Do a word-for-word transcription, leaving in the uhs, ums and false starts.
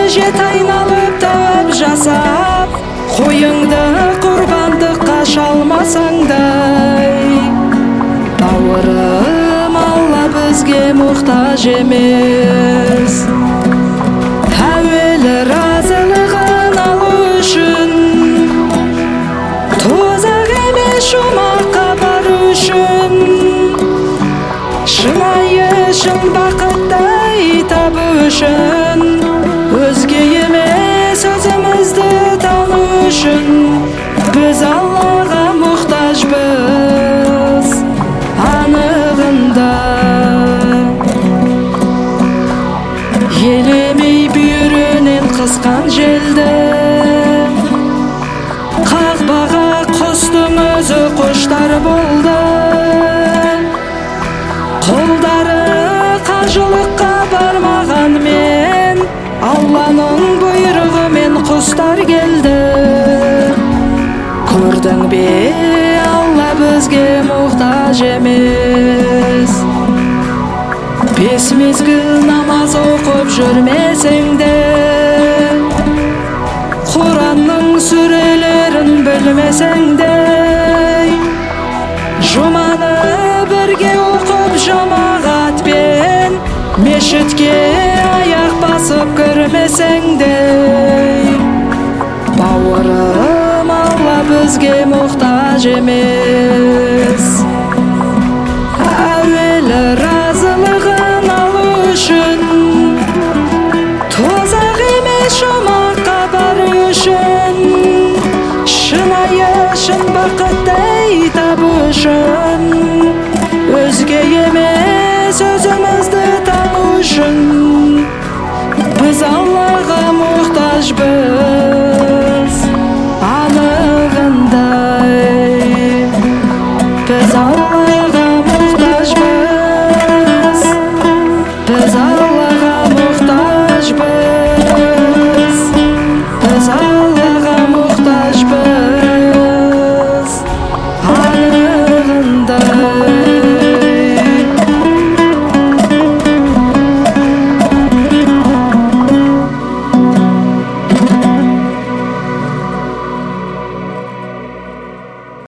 жет айналып тауып жасап, қойыңды құрбандыққа шалмасаңдай. Бауырым, Алла бізге мұқтаж емес. Әуелі разылығын алу үшін, тозақ емес жұмаққа бару үшін, шынайы шын бақыттай табу үшін, өзге емес өзімізді тану үшін, біз Аллаға мұқтажбыз анығында. Елемей бүйірінен қысқан желді, қақпаға құстың өзі құштар болды. Қолдары қажылыққа бармағанмен, Алланың бұйрығымен құстар келді. Көрдің бе, Алла бізге мұқтаж емес. Бес мезгіл намаз оқып жүрмесең де, Құранның сүрелерін білмесең де, жұманы бірге оқып жамағатпен, мешітке аяқ басып кірмесең де, бауырым, Алла бізге мұқтаж емес. Әуелі разылығын алу үшін, тозақ емес жұмаққа бару үшін, шынайы шын бақыттай табу үшін, өзге емес өзімізді тану үшін, біз Аллаға мұқтажбыз анығындай. Біз Аллаға мұқтажбыз.